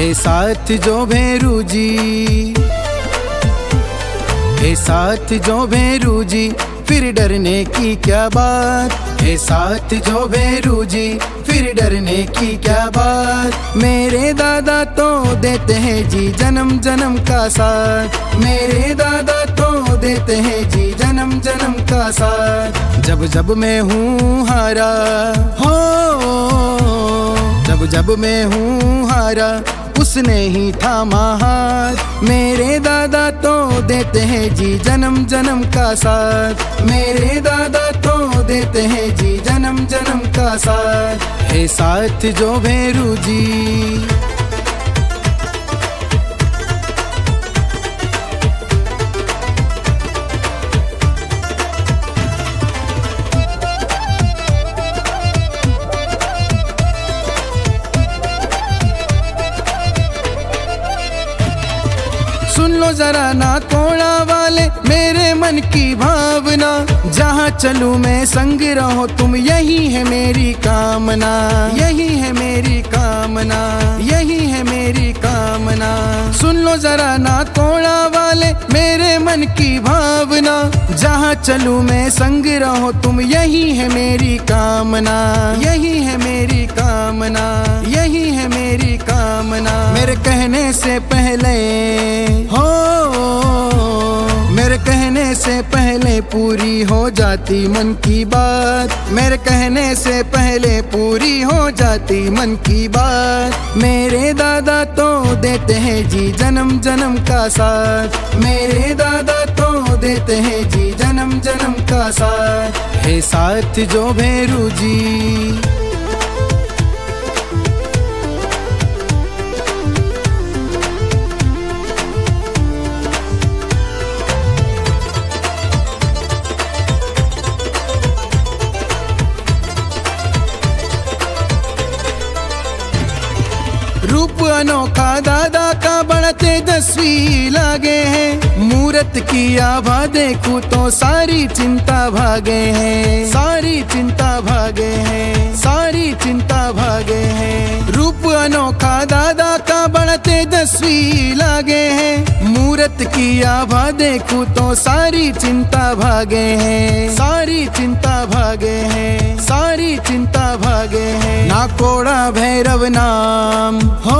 है साथ जो भैरू जी, है साथ जो भैरू जी, फिर डरने की क्या बात, है साथ जो भैरू जी, फिर डरने की क्या बात। मेरे दादा तो देते हैं जी जन्म जन्म का साथ, मेरे दादा तो देते हैं जी जन्म जन्म का साथ। जब जब मैं हूँ हारा हो, जब जब मैं हूँ हारा, उसने ही थामा हाथ। मेरे दादा तो देते हैं जी जन्म जन्म का साथ, मेरे दादा तो देते हैं जी जन्म जन्म का साथ। है साथ जो भैरू जी, सुन लो जरा ना कोड़ा वाले मेरे मन की भावना, जहाँ चलूं मैं संग रहो तुम, यही है मेरी कामना, यही है मेरी कामना, यही है मेरी कामना। सुन लो जरा ना कोड़ा वाले मेरे मन की भावना, जहाँ चलूं मैं संग रहो तुम, यही है मेरी कामना, यही है मेरी कामना, यही है मेरी कामना। मेरे कहने से पहले हो, मेरे कहने से पहले पूरी हो जाती मन की बात, मेरे कहने से पहले पूरी हो जाती मन की बात। मेरे दादा तो देते हैं जी जन्म जन्म का साथ, मेरे दादा तो देते हैं जी जन्म जन्म का साथ। है साथ जो भैरू जी, रूप अनोखा दादा का बड़ा तेजस्वी लागे हैं, मूरत की आभा देखूं तो सारी चिंता भागे हैं, सारी चिंता भागे हैं, सारी चिंता भागे हैं। रूप अनोखा दादा का बड़ा तेजस्वी लागे हैं, मूरत की आभा देखूं तो सारी चिंता भागे हैं, सारी चिंता भागे हैं, सारी चिंता भागे हैं। ना कोड़ा भैरव नाम हो,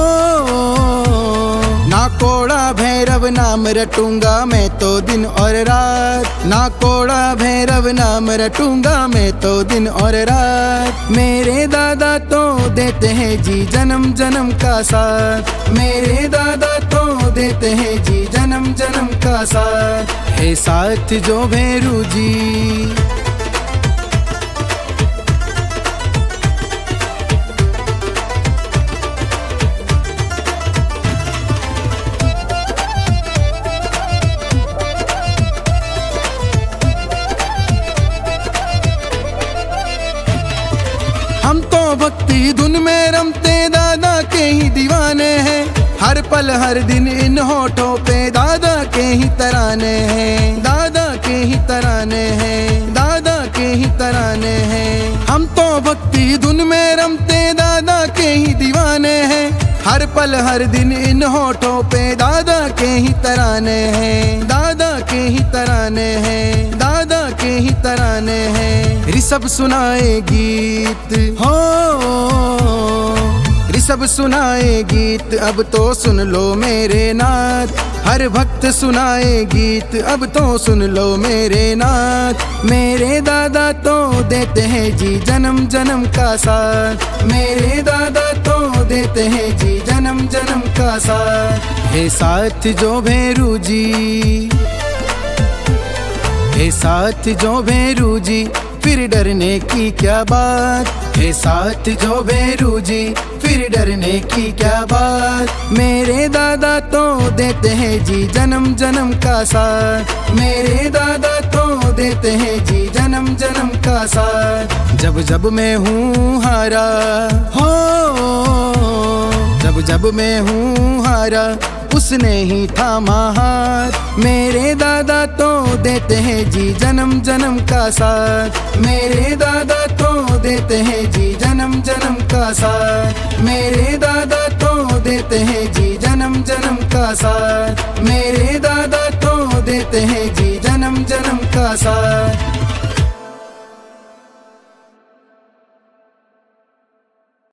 ना कोड़ा भैरव नाम रटूंगा मैं तो दिन और रात, ना कोड़ा भैरव नाम रटूंगा मैं तो दिन और रात। मेरे दादा तो देते हैं जी जन्म जन्म का साथ, मेरे दादा तो देते हैं जी जन्म जन्म का साथ। है साथ जो भैरू जी, हम तो भक्ति धुन में रमते दादा के ही दीवाने हैं, हर पल हर दिन इन होठों पे दादा के ही तराने हैं, दादा के ही तराने हैं, दादा के ही तराने हैं। हम तो भक्ति धुन में रमते दादा के ही दीवाने हैं, हर पल हर दिन इन होठों पे दादा के ही तराने हैं, दादा के ही तराने हैं, दादा के ही तराने हैं। ऋषभ सुनाए गीत हो, ऋषभ सुनाए गीत अब तो सुन लो मेरे नाथ, हर भक्त सुनाए गीत अब तो सुन लो मेरे नाथ। मेरे दादा तो देते हैं जी जन्म जन्म का साथ, मेरे दादा तो देते हैं जी जन्म जन्म का साथ। है साथ जो भैरू जी, है साथ जो भैरू जी, फिर डरने की क्या बात, है साथ जो भैरू जी, फिर डरने की क्या बात। मेरे दादा तो देते हैं जी जन्म जन्म का साथ, मेरे दादा तो देते हैं जी जन्म जन्म का साथ। जब जब मैं हूँ हारा हो, जब जब मैं हूँ हारा, उसने ही थामा हाथ। मेरे दादा तो देते हैं जी जन्म जन्म का साथ। मेरे दादा तो देते हैं जी जन्म जन्म का साथ। मेरे दादा तो देते हैं जी जन्म जन्म का साथ। मेरे दादा तो देते हैं जी जन्म जन्म का साथ।